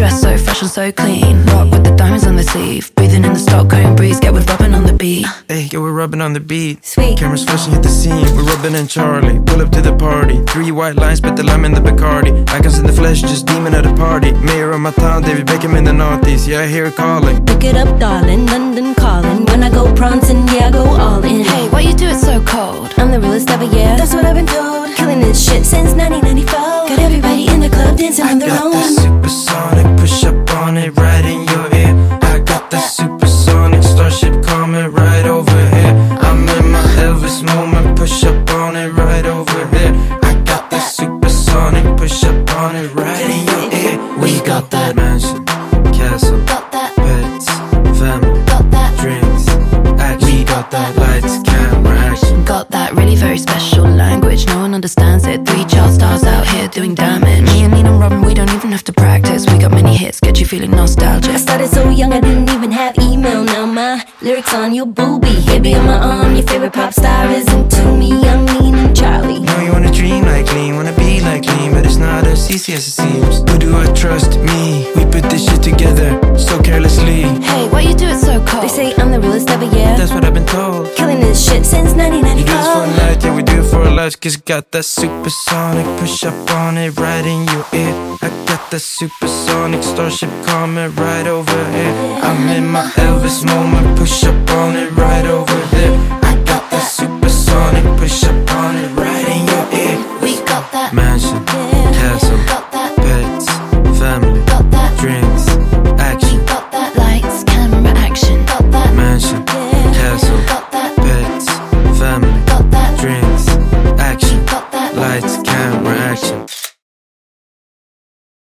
dressed so fresh and so clean. Rock with the diamonds on the sleeve. Breathing in the Stockholm breeze. Get with rubbing on the beat. Hey, yeah, we're rubbing on the beat. Sweet. Cameras flashing, hit the scene. We're Robin and Charlie. Pull up to the party. 3 white lines, spit the lime in the Bacardi. Icons in the flesh, just demon at the party. Mayor of my town, David Beckham in the Northeast. Yeah, I hear it calling. Pick it up, darling, London calling. When I go prancing, yeah, I go all in. Hey, why you do it so cold? I'm the realest ever, yeah. That's what I've been told. Killing this shit since 1994. Got everybody in the club dancing on their Got own. that supersonic, push up on it, right in your ear. I got that supersonic, starship coming right over here. I'm in my Elvis moment, push up on it, right over here. I got that supersonic, push up on it, right in your ear. We got that mansion, castle, Got that, pets, family, got that, drinks, action. We got that lights, camera, action. got that really very special language. No one understands it. 3 child stars out here doing damage. Me and Nina and Robin, we don't even have to practice. We got many hits, get you feeling nostalgic. I started so young, I didn't even have email. Now my lyrics on your boobie. Baby on my arm, your favorite pop star is into me. I'm Nina and Charlie. Know you wanna dream like lean, wanna be like lean, but it's not as easy as it seems. Who do I trust? Me. We put this shit together so carelessly. Hey, why you do it so cold? They say I'm the realest ever, yeah. That's what I've been told. Killing this shit since You do this for a 1994. night, yeah, we do it for a life. Cause got that supersonic, push up on it, right in your ear. I got that supersonic, starship coming right over here. I'm in my Elvis moment, push up on it, right over there. I got that supersonic, push up